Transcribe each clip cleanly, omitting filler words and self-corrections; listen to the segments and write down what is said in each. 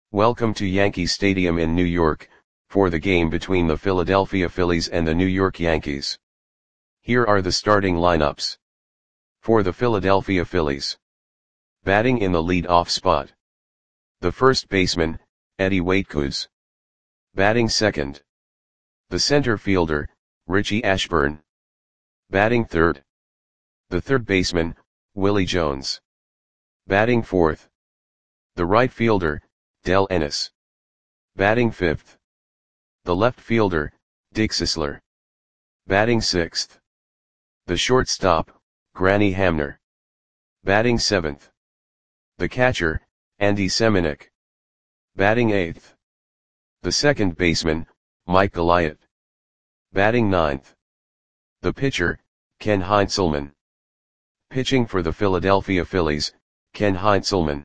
Welcome to Yankee Stadium in New York, for the game between the Philadelphia Phillies and the New York Yankees. Here are the starting lineups. For the Philadelphia Phillies. Batting in the lead-off spot. The first baseman, Eddie Waitkus. Batting second. The center fielder, Richie Ashburn. Batting third. The third baseman, Willie Jones. Batting fourth. The right fielder, Del Ennis. Batting fifth. The left fielder, Dick Sisler. Batting sixth. The shortstop, Granny Hamner. Batting seventh. The catcher, Andy Semenuk. Batting eighth. The second baseman, Mike Goliath. Batting ninth. The pitcher, Ken Heinzelman. Pitching for the Philadelphia Phillies, Ken Heinzelman.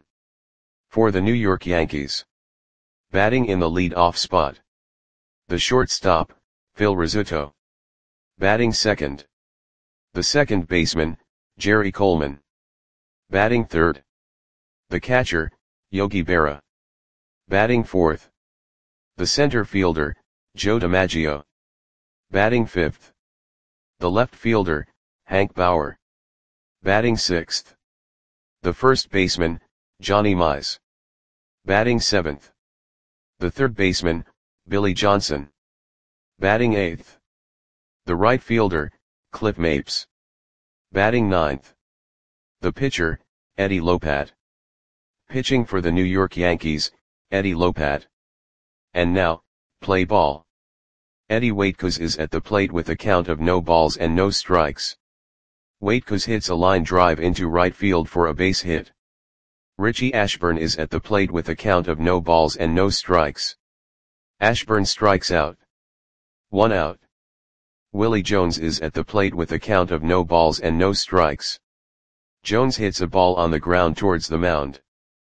For the New York Yankees. Batting in the lead-off spot. The shortstop, Phil Rizzuto. Batting second. The second baseman, Jerry Coleman. Batting third. The catcher, Yogi Berra. Batting fourth. The center fielder, Joe DiMaggio. Batting fifth. The left fielder, Hank Bauer. Batting sixth. The first baseman, Johnny Mize. Batting seventh. The third baseman, Billy Johnson. Batting eighth. The right fielder, Cliff Mapes. Batting ninth. The pitcher, Eddie Lopat. Pitching for the New York Yankees, Eddie Lopat. And now, play ball. Eddie Waitkus is at the plate with a count of no balls and no strikes. Waitkus hits a line drive into right field for a base hit. Richie Ashburn is at the plate with a count of no balls and no strikes. Ashburn strikes out. 1 out. Willie Jones is at the plate with a count of no balls and no strikes. Jones hits a ball on the ground towards the mound.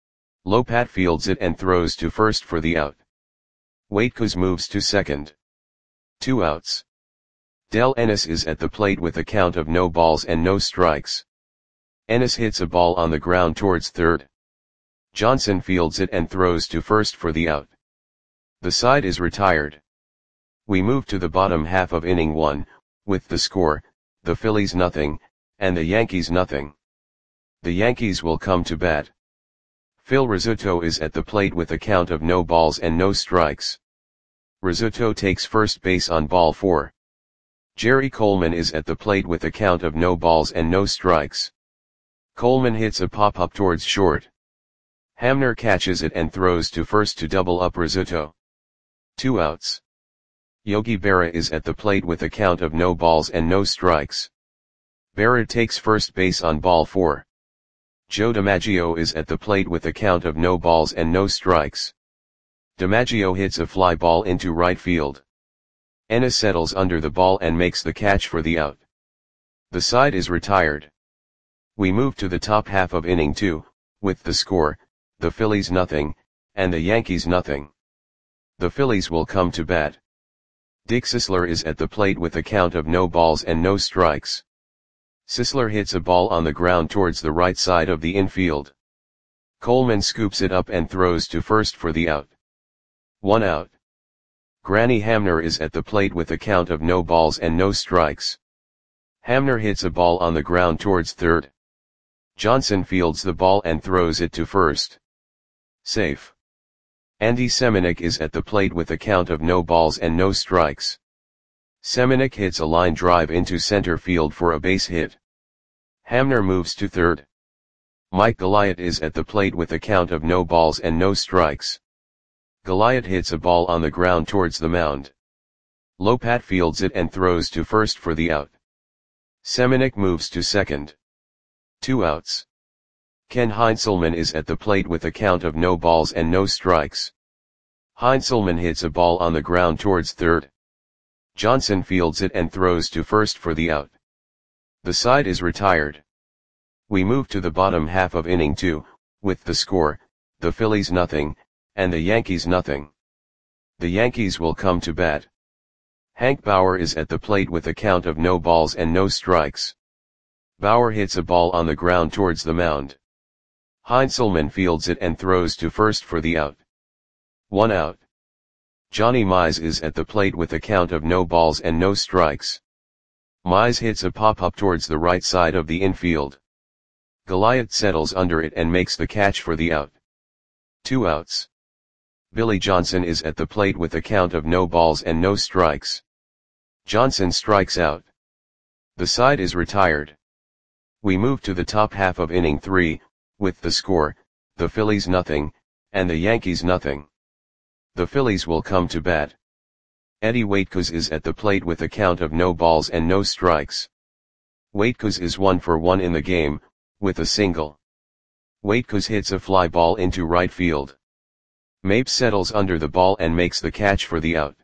Lopat fields it and throws to first for the out. Waitkus moves to second. 2 outs. Del Ennis is at the plate with a count of no balls and no strikes. Ennis hits a ball on the ground towards third. Johnson fields it and throws to first for the out. The side is retired. We move to the bottom half of inning 1, with the score, the Phillies nothing, and the Yankees nothing. The Yankees will come to bat. Phil Rizzuto is at the plate with a count of no balls and no strikes. Rizzuto takes first base on ball 4. Jerry Coleman is at the plate with a count of no balls and no strikes. Coleman hits a pop-up towards short. Hamner catches it and throws to first to double up Rizzuto. 2 outs. Yogi Berra is at the plate with a count of no balls and no strikes. Berra takes first base on ball 4. Joe DiMaggio is at the plate with a count of no balls and no strikes. DiMaggio hits a fly ball into right field. Ennis settles under the ball and makes the catch for the out. The side is retired. We move to the top half of inning 2, with the score, the Phillies nothing, and the Yankees nothing. The Phillies will come to bat. Dick Sisler is at the plate with a count of no balls and no strikes. Sisler hits a ball on the ground towards the right side of the infield. Coleman scoops it up and throws to first for the out. 1 out. Granny Hamner is at the plate with a count of no balls and no strikes. Hamner hits a ball on the ground towards third. Johnson fields the ball and throws it to first. Safe. Andy Semenuk is at the plate with a count of no balls and no strikes. Semenuk hits a line drive into center field for a base hit. Hamner moves to third. Mike Goliath is at the plate with a count of no balls and no strikes. Goliath hits a ball on the ground towards the mound. Lopat fields it and throws to first for the out. Semenuk moves to second. 2 outs. Ken Heinzelman is at the plate with a count of no balls and no strikes. Heinzelman hits a ball on the ground towards third. Johnson fields it and throws to first for the out. The side is retired. We move to the bottom half of inning 2, with the score, the Phillies nothing, and the Yankees nothing. The Yankees will come to bat. Hank Bauer is at the plate with a count of no balls and no strikes. Bauer hits a ball on the ground towards the mound. Heinzelman fields it and throws to first for the out. 1 out. Johnny Mize is at the plate with a count of no balls and no strikes. Mize hits a pop-up towards the right side of the infield. Goliath settles under it and makes the catch for the out. 2 outs. Billy Johnson is at the plate with a count of no balls and no strikes. Johnson strikes out. The side is retired. We move to the top half of inning 3, with the score, the Phillies nothing, and the Yankees nothing. The Phillies will come to bat. Eddie Waitkos is at the plate with a count of no balls and no strikes. Waitkos is 1 for 1 in the game, with a single. Waitkos hits a fly ball into right field. Mapes settles under the ball and makes the catch for the out.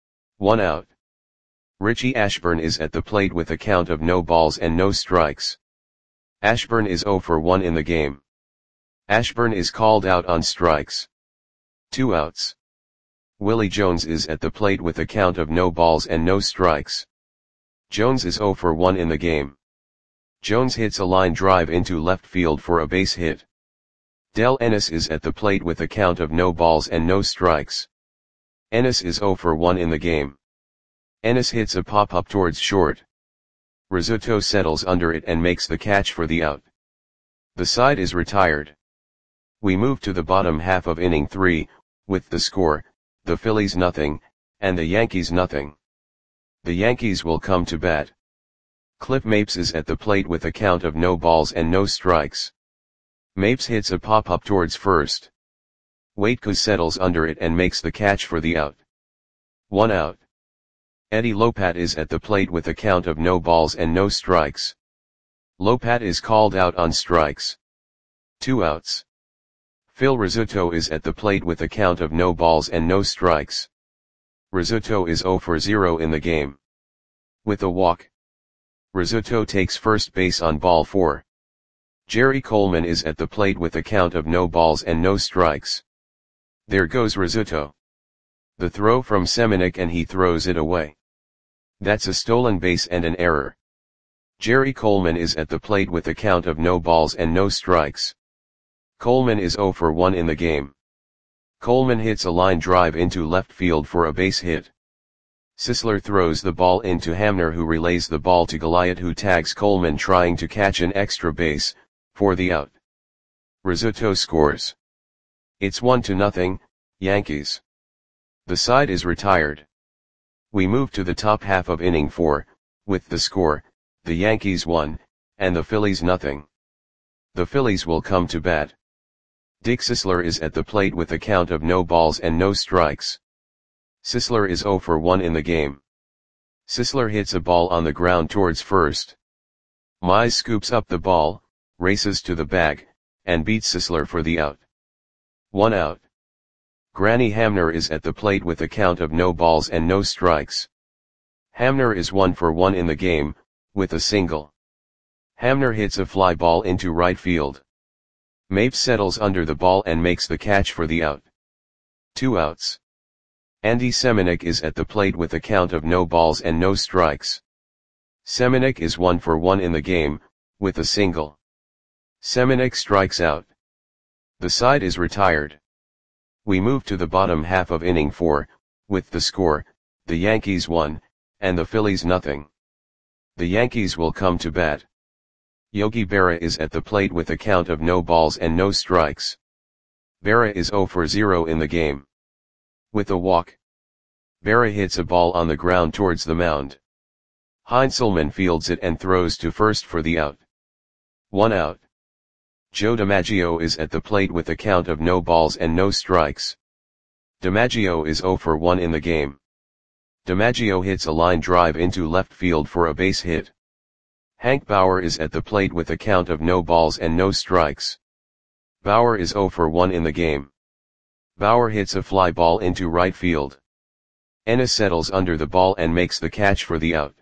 1 out. Richie Ashburn is at the plate with a count of no balls and no strikes. Ashburn is 0 for 1 in the game. Ashburn is called out on strikes. 2 outs. Willie Jones is at the plate with a count of no balls and no strikes. Jones is 0 for 1 in the game. Jones hits a line drive into left field for a base hit. Del Ennis is at the plate with a count of no balls and no strikes. Ennis is 0 for 1 in the game. Ennis hits a pop-up towards short. Rizzuto settles under it and makes the catch for the out. The side is retired. We move to the bottom half of inning 3, with the score, the Phillies nothing, and the Yankees nothing. The Yankees will come to bat. Cliff Mapes is at the plate with a count of no balls and no strikes. Mapes hits a pop-up towards first. Waitkos settles under it and makes the catch for the out. 1 out. Eddie Lopat is at the plate with a count of no balls and no strikes. Lopat is called out on strikes. 2 outs. Phil Rizzuto is at the plate with a count of no balls and no strikes. Rizzuto is 0 for 0 in the game. With a walk. Rizzuto takes first base on ball 4. Jerry Coleman is at the plate with a count of no balls and no strikes. There goes Rizzuto. The throw from Semenuk and he throws it away. That's a stolen base and an error. Jerry Coleman is at the plate with a count of no balls and no strikes. Coleman is 0 for 1 in the game. Coleman hits a line drive into left field for a base hit. Sisler throws the ball into Hamner, who relays the ball to Goliath, who tags Coleman trying to catch an extra base, for the out. Rizzuto scores. It's 1-0, Yankees. The side is retired. We move to the top half of inning 4, with the score, the Yankees 1, and the Phillies nothing. The Phillies will come to bat. Dick Sisler is at the plate with a count of no balls and no strikes. Sisler is 0 for 1 in the game. Sisler hits a ball on the ground towards first. Mize scoops up the ball, races to the bag, and beats Sisler for the out. 1 out. Granny Hamner is at the plate with a count of no balls and no strikes. Hamner is 1 for 1 in the game, with a single. Hamner hits a fly ball into right field. Mapes settles under the ball and makes the catch for the out. 2 outs. Andy Semenuk is at the plate with a count of no balls and no strikes. Semenuk is 1 for 1 in the game, with a single. Semenuk strikes out. The side is retired. We move to the bottom half of inning 4, with the score, the Yankees 1, and the Phillies nothing. The Yankees will come to bat. Yogi Berra is at the plate with a count of no balls and no strikes. Berra is 0 for 0 in the game. With a walk. Berra hits a ball on the ground towards the mound. Heinzelman fields it and throws to first for the out. 1 out. Joe DiMaggio is at the plate with a count of no balls and no strikes. DiMaggio is 0 for 1 in the game. DiMaggio hits a line drive into left field for a base hit. Hank Bauer is at the plate with a count of no balls and no strikes. Bauer is 0 for 1 in the game. Bauer hits a fly ball into right field. Ennis settles under the ball and makes the catch for the out.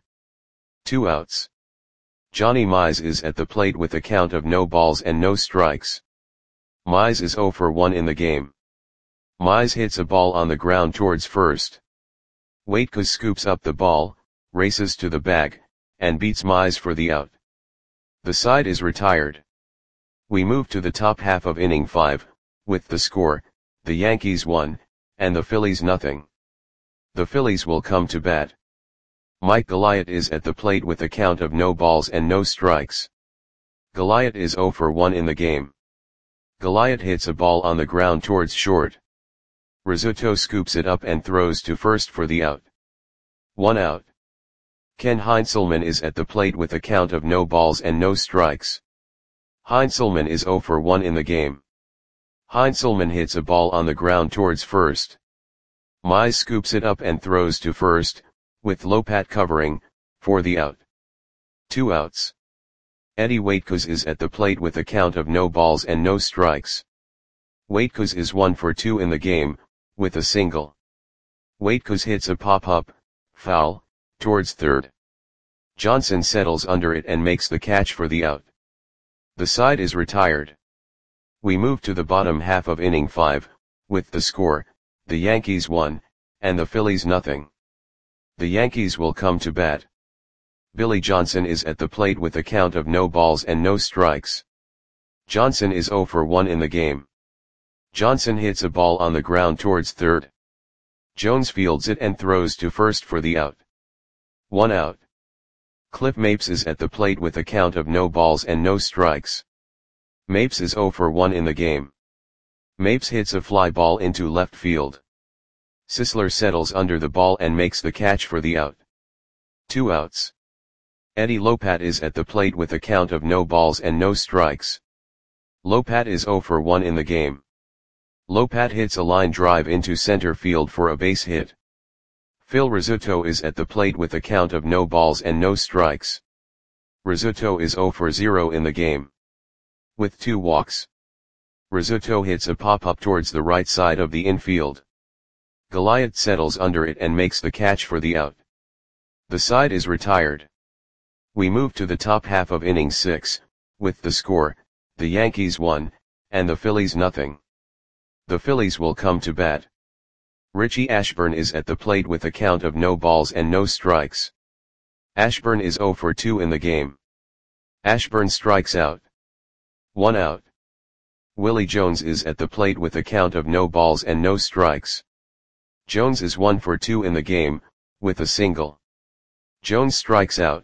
2 outs. Johnny Mize is at the plate with a count of no balls and no strikes. Mize is 0 for 1 in the game. Mize hits a ball on the ground towards first. Waitkos scoops up the ball, races to the bag, and beats Mize for the out. The side is retired. We move to the top half of inning 5, with the score, the Yankees 1, and the Phillies nothing. The Phillies will come to bat. Mike Goliath is at the plate with a count of no balls and no strikes. Goliath is 0 for 1 in the game. Goliath hits a ball on the ground towards short. Rizzuto scoops it up and throws to first for the out. 1 out. Ken Heinzelman is at the plate with a count of no balls and no strikes. Heinzelman is 0 for 1 in the game. Heinzelman hits a ball on the ground towards first. Mize scoops it up and throws to first, with Lopat covering, for the out. 2 outs. Eddie Waitkos is at the plate with a count of no balls and no strikes. Waitkos is 1 for 2 in the game, with a single. Waitkos hits a pop-up, foul, towards third. Johnson settles under it and makes the catch for the out. The side is retired. We move to the bottom half of inning 5, with the score, the Yankees 1, and the Phillies nothing. The Yankees will come to bat. Billy Johnson is at the plate with a count of no balls and no strikes. Johnson is 0 for 1 in the game. Johnson hits a ball on the ground towards third. Jones fields it and throws to first for the out. 1 out. Cliff Mapes is at the plate with a count of no balls and no strikes. Mapes is 0 for 1 in the game. Mapes hits a fly ball into left field. Sisler settles under the ball and makes the catch for the out. 2 outs. Eddie Lopat is at the plate with a count of no balls and no strikes. Lopat is 0 for 1 in the game. Lopat hits a line drive into center field for a base hit. Phil Rizzuto is at the plate with a count of no balls and no strikes. Rizzuto is 0 for 0 in the game. With 2 walks. Rizzuto hits a pop-up towards the right side of the infield. Goliath settles under it and makes the catch for the out. The side is retired. We move to the top half of inning 6, with the score, the Yankees 1, and the Phillies nothing. The Phillies will come to bat. Richie Ashburn is at the plate with a count of no balls and no strikes. Ashburn is 0 for 2 in the game. Ashburn strikes out. 1 out. Willie Jones is at the plate with a count of no balls and no strikes. Jones is 1 for 2 in the game, with a single. Jones strikes out.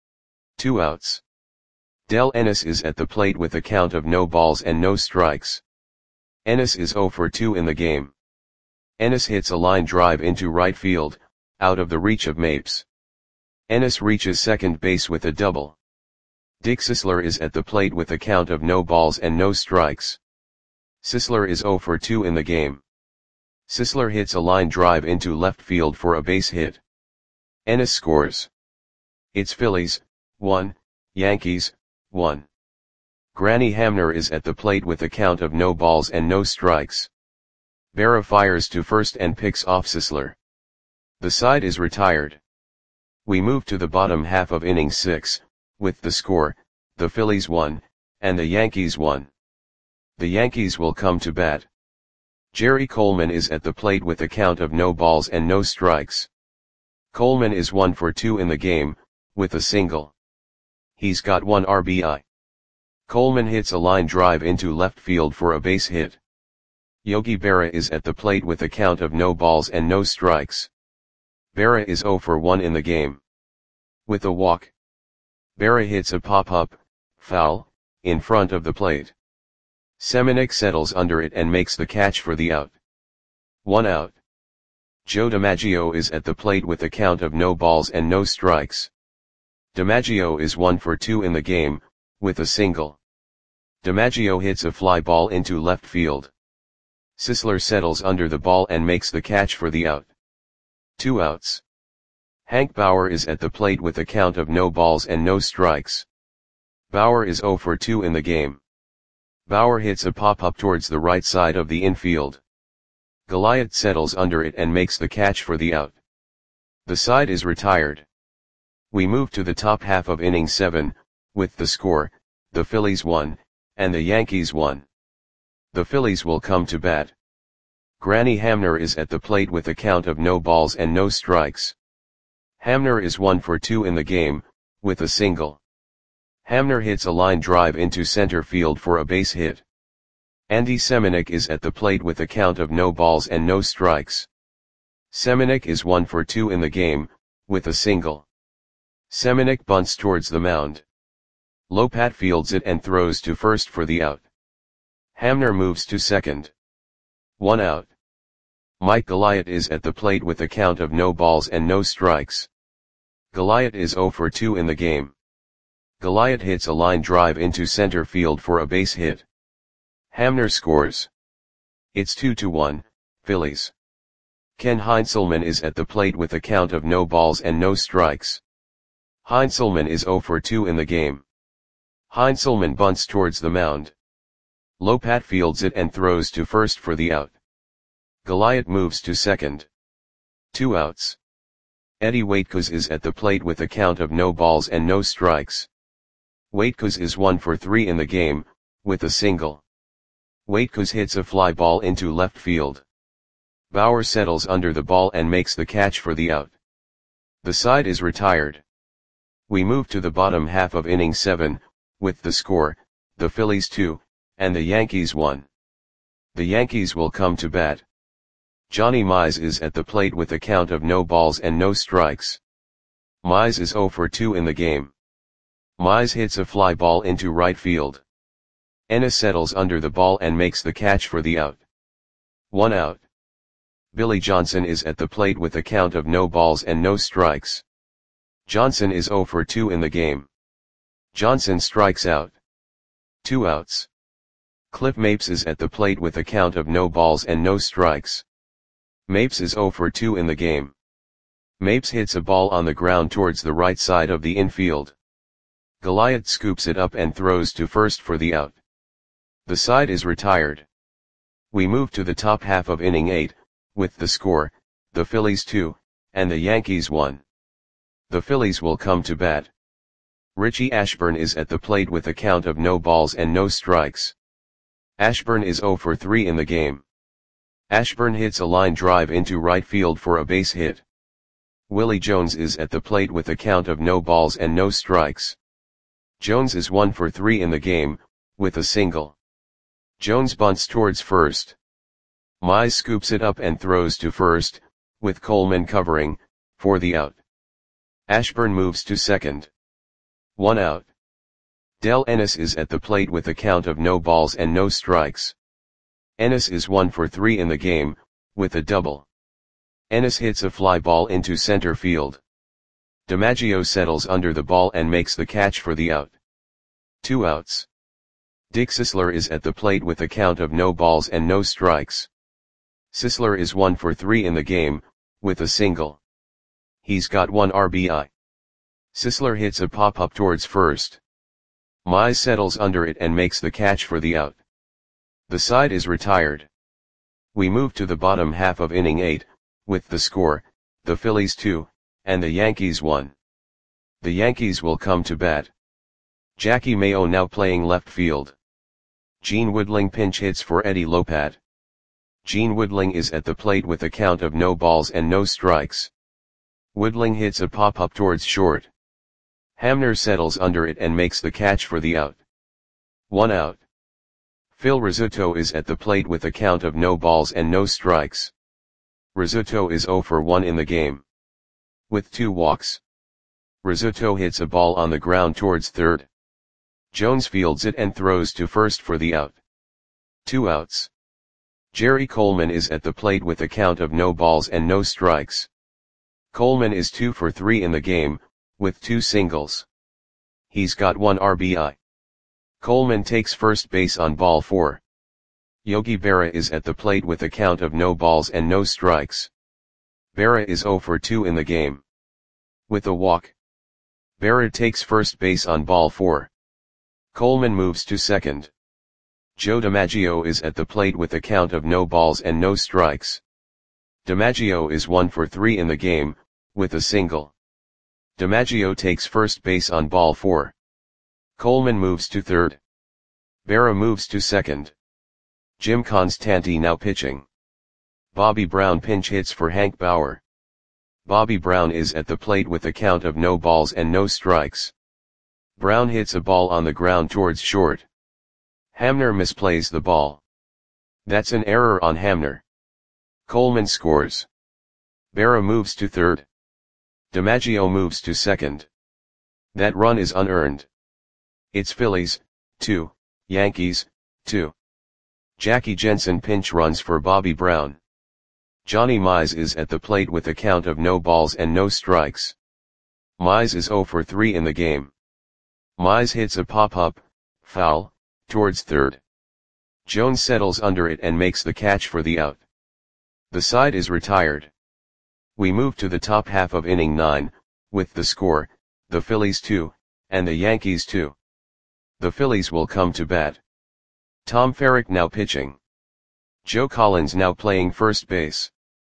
2 outs. Del Ennis is at the plate with a count of no balls and no strikes. Ennis is 0 for 2 in the game. Ennis hits a line drive into right field, out of the reach of Mapes. Ennis reaches second base with a double. Dick Sisler is at the plate with a count of no balls and no strikes. Sisler is 0 for 2 in the game. Sisler hits a line drive into left field for a base hit. Ennis scores. It's Phillies, 1, Yankees, 1. Granny Hamner is at the plate with a count of no balls and no strikes. Berra fires to first and picks off Sisler. The side is retired. We move to the bottom half of inning 6, with the score, the Phillies 1, and the Yankees 1. The Yankees will come to bat. Jerry Coleman is at the plate with a count of no balls and no strikes. Coleman is 1 for 2 in the game, with a single. He's got 1 RBI. Coleman hits a line drive into left field for a base hit. Yogi Berra is at the plate with a count of no balls and no strikes. Berra is 0 for 1 in the game. With a walk. Berra hits a pop-up, foul, in front of the plate. Seminick settles under it and makes the catch for the out. 1 out. Joe DiMaggio is at the plate with a count of no balls and no strikes. DiMaggio is 1 for 2 in the game, with a single. DiMaggio hits a fly ball into left field. Sisler settles under the ball and makes the catch for the out. 2 outs. Hank Bauer is at the plate with a count of no balls and no strikes. Bauer is 0 for 2 in the game. Bauer hits a pop-up towards the right side of the infield. Goliath settles under it and makes the catch for the out. The side is retired. We move to the top half of inning 7, with the score, the Phillies 1, and the Yankees 1. The Phillies will come to bat. Granny Hamner is at the plate with a count of no balls and no strikes. Hamner is 1 for 2 in the game, with a single. Hamner hits a line drive into center field for a base hit. Andy Semenuk is at the plate with a count of no balls and no strikes. Semenuk is 1 for 2 in the game, with a single. Semenuk bunts towards the mound. Lopat fields it and throws to first for the out. Hamner moves to second. 1 out. Mike Goliath is at the plate with a count of no balls and no strikes. Goliath is 0 for 2 in the game. Goliath hits a line drive into center field for a base hit. Hamner scores. It's 2-1, Phillies. Ken Heinzelman is at the plate with a count of no balls and no strikes. Heinzelman is 0 for 2 in the game. Heinzelman bunts towards the mound. Lopat fields it and throws to first for the out. Goliath moves to second. 2 outs. Eddie Waitkos is at the plate with a count of no balls and no strikes. Waitkos is 1 for 3 in the game, with a single. Waitkos hits a fly ball into left field. Bauer settles under the ball and makes the catch for the out. The side is retired. We move to the bottom half of inning 7, with the score, the Phillies 2, and the Yankees 1. The Yankees will come to bat. Johnny Mize is at the plate with a count of no balls and no strikes. Mize is 0 for 2 in the game. Mize hits a fly ball into right field. Ennis settles under the ball and makes the catch for the out. 1 out. Billy Johnson is at the plate with a count of no balls and no strikes. Johnson is 0 for 2 in the game. Johnson strikes out. 2 outs. Cliff Mapes is at the plate with a count of no balls and no strikes. Mapes is 0 for 2 in the game. Mapes hits a ball on the ground towards the right side of the infield. Goliath scoops it up and throws to first for the out. The side is retired. We move to the top half of inning 8, with the score, the Phillies 2, and the Yankees 1. The Phillies will come to bat. Richie Ashburn is at the plate with a count of no balls and no strikes. Ashburn is 0 for 3 in the game. Ashburn hits a line drive into right field for a base hit. Willie Jones is at the plate with a count of no balls and no strikes. Jones is 1 for 3 in the game, with a single. Jones bunts towards first. Mize scoops it up and throws to first, with Coleman covering, for the out. Ashburn moves to second. 1 out. Del Ennis is at the plate with a count of no balls and no strikes. Ennis is 1 for 3 in the game, with a double. Ennis hits a fly ball into center field. DiMaggio settles under the ball and makes the catch for the out. 2 outs. Dick Sisler is at the plate with a count of no balls and no strikes. Sisler is 1 for 3 in the game, with a single. He's got 1 RBI. Sisler hits a pop-up towards first. Mize settles under it and makes the catch for the out. The side is retired. We move to the bottom half of inning 8, with the score, the Phillies 2, and the Yankees 1. The Yankees will come to bat. Jackie Mayo now playing left field. Gene Woodling pinch hits for Eddie Lopat. Gene Woodling is at the plate with a count of no balls and no strikes. Woodling hits a pop-up towards short. Hamner settles under it and makes the catch for the out. 1 out. Phil Rizzuto is at the plate with a count of no balls and no strikes. Rizzuto is 0 for 1 in the game. With 2 walks. Rizzuto hits a ball on the ground towards third. Jones fields it and throws to first for the out. 2 outs. Jerry Coleman is at the plate with a count of no balls and no strikes. Coleman is 2 for 3 in the game, with 2 singles. He's got 1 RBI. Coleman takes first base on ball 4. Yogi Berra is at the plate with a count of no balls and no strikes. Berra is 0 for 2 in the game. With a walk. Berra takes first base on ball 4. Coleman moves to second. Joe DiMaggio is at the plate with a count of no balls and no strikes. DiMaggio is 1 for 3 in the game, with a single. DiMaggio takes first base on ball 4. Coleman moves to third. Berra moves to second. Jim Constanti now pitching. Bobby Brown pinch hits for Hank Bauer. Bobby Brown is at the plate with a count of no balls and no strikes. Brown hits a ball on the ground towards short. Hamner misplays the ball. That's an error on Hamner. Coleman scores. Berra moves to third. DiMaggio moves to second. That run is unearned. It's Phillies, 2, Yankees, 2. Jackie Jensen pinch runs for Bobby Brown. Johnny Mize is at the plate with a count of no balls and no strikes. Mize is 0 for 3 in the game. Mize hits a pop-up, foul, towards third. Jones settles under it and makes the catch for the out. The side is retired. We move to the top half of inning 9, with the score, the Phillies 2, and the Yankees 2. The Phillies will come to bat. Tom Ferrick now pitching. Joe Collins now playing first base.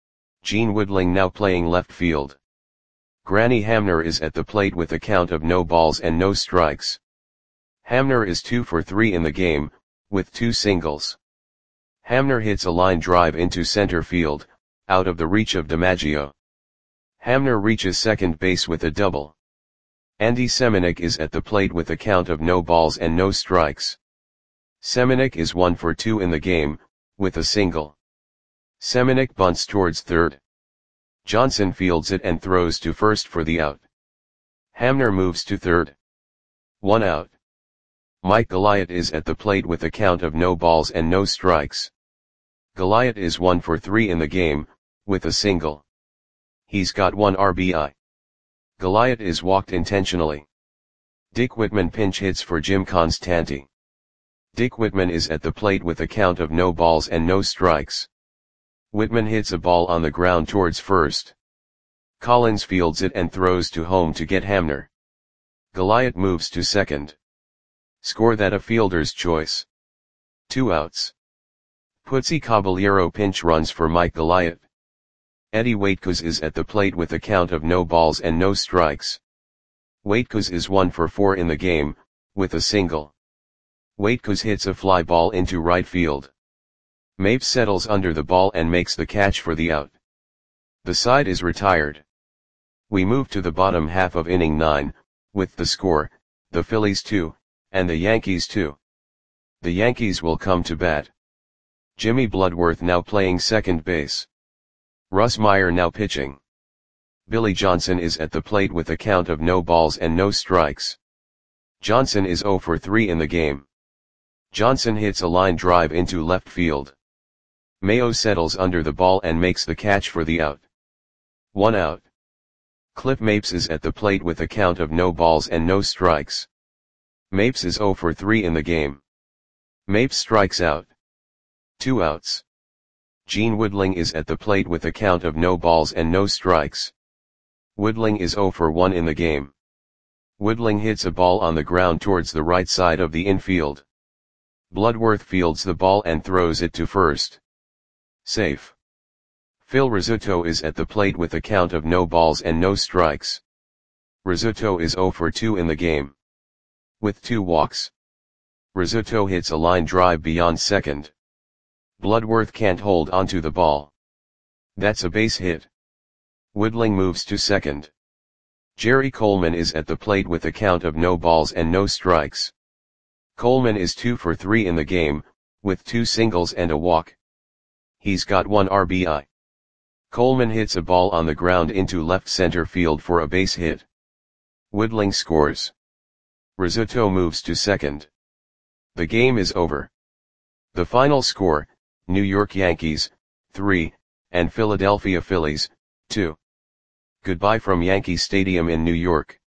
Gene Woodling now playing left field. Granny Hamner is at the plate with a count of no balls and no strikes. Hamner is 2 for 3 in the game, with 2 singles. Hamner hits a line drive into center field, out of the reach of DiMaggio. Hamner reaches second base with a double. Andy Semenuk is at the plate with a count of no balls and no strikes. Semenuk is 1 for 2 in the game, with a single. Semenuk bunts towards third. Johnson fields it and throws to first for the out. Hamner moves to third. 1 out. Mike Goliath is at the plate with a count of no balls and no strikes. Goliath is 1 for 3 in the game, with a single. He's got 1 RBI. Goliath is walked intentionally. Dick Whitman pinch hits for Jim Constanti. Dick Whitman is at the plate with a count of no balls and no strikes. Whitman hits a ball on the ground towards first. Collins fields it and throws to home to get Hamner. Goliath moves to second. Score that a fielder's choice. 2 outs. Putzi Caballero pinch runs for Mike Goliath. Eddie Waitkos is at the plate with a count of no balls and no strikes. Waitkos is 1 for 4 in the game, with a single. Waitkos hits a fly ball into right field. Mapes settles under the ball and makes the catch for the out. The side is retired. We move to the bottom half of inning 9, with the score, the Phillies 2, and the Yankees 2. The Yankees will come to bat. Jimmy Bloodworth now playing second base. Russ Meyer now pitching. Billy Johnson is at the plate with a count of no balls and no strikes. Johnson is 0 for 3 in the game. Johnson hits a line drive into left field. Mayo settles under the ball and makes the catch for the out. 1 out. Cliff Mapes is at the plate with a count of no balls and no strikes. Mapes is 0 for 3 in the game. Mapes strikes out. 2 outs. Gene Woodling is at the plate with a count of no balls and no strikes. Woodling is 0 for 1 in the game. Woodling hits a ball on the ground towards the right side of the infield. Bloodworth fields the ball and throws it to first. Safe. Phil Rizzuto is at the plate with a count of no balls and no strikes. Rizzuto is 0 for 2 in the game. With 2 walks. Rizzuto hits a line drive beyond second. Bloodworth can't hold onto the ball. That's a base hit. Woodling moves to second. Jerry Coleman is at the plate with a count of no balls and no strikes. Coleman is 2 for 3 in the game, with 2 singles and a walk. He's got 1 RBI. Coleman hits a ball on the ground into left center field for a base hit. Woodling scores. Rizzuto moves to second. The game is over. The final score, New York Yankees, 3, and Philadelphia Phillies, 2. Goodbye from Yankee Stadium in New York.